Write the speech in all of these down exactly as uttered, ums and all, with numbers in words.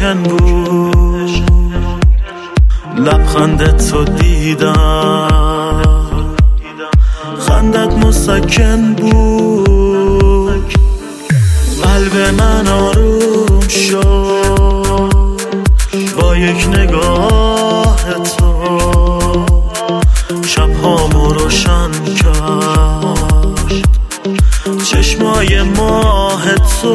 پراکن بود، لبخندت تو دیدم، خندت مسکن بود، قلب من آروم شد با یک نگاه تو، شبهامو روشن کرد چشمای ماه تو.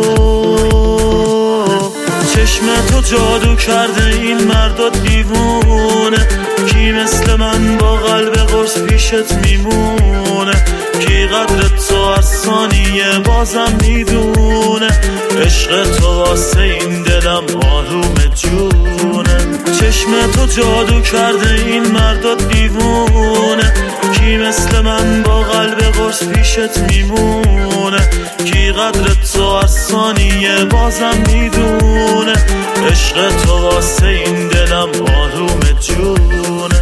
چشم تو جادو کرده این مردا دیوونه، کی مثل من با قلب قرص پیشت میمونه، کی قدر تو هر ثانیه بازم میدونه، عشق تو واسه این دلم آروم جونه. چشم تو جادو کرده این مردا دیوونه، کی مثل من با قلب قرص پیشت میمونه، کی قدر تو هر ثانیه بازم میدونه، عشق تو واسه این دلم آروم جونه.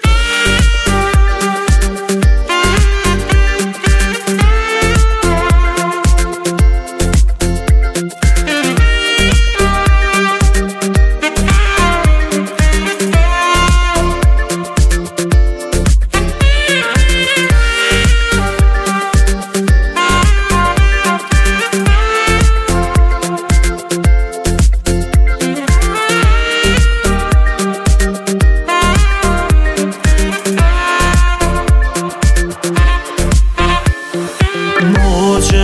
موج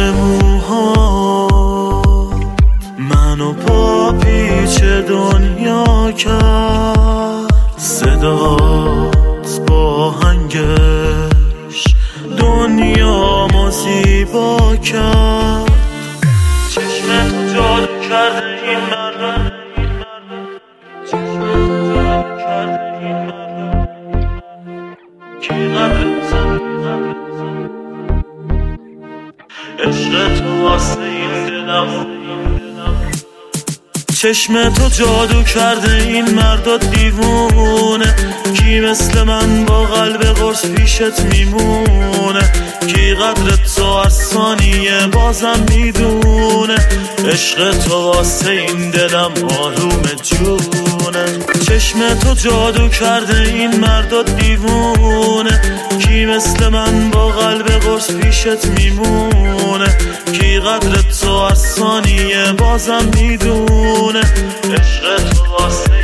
موها منو پا پیچ دنیا کرد، صدات با هنگش دنیامو زیبا کرد. چشمت جادو کرده این مردم، چشمت جادو کرده این مردم، کی قدرت عشق تو واسه این دلم. چشم تو جادو کرده این مردا دیوونه، کی مثل من با قلب قرص پیشت میمونه، کی قدر تو هر ثانیه بازم میدونه، عشق تو واسه این دلم آروم جونه. چشم تو جادو کرده این مردا دیوونه، کی مثل من با قلب قرص پیشت میمونه، کی قدر تو هر ثانیه بازم میدونه، عشق تو واسه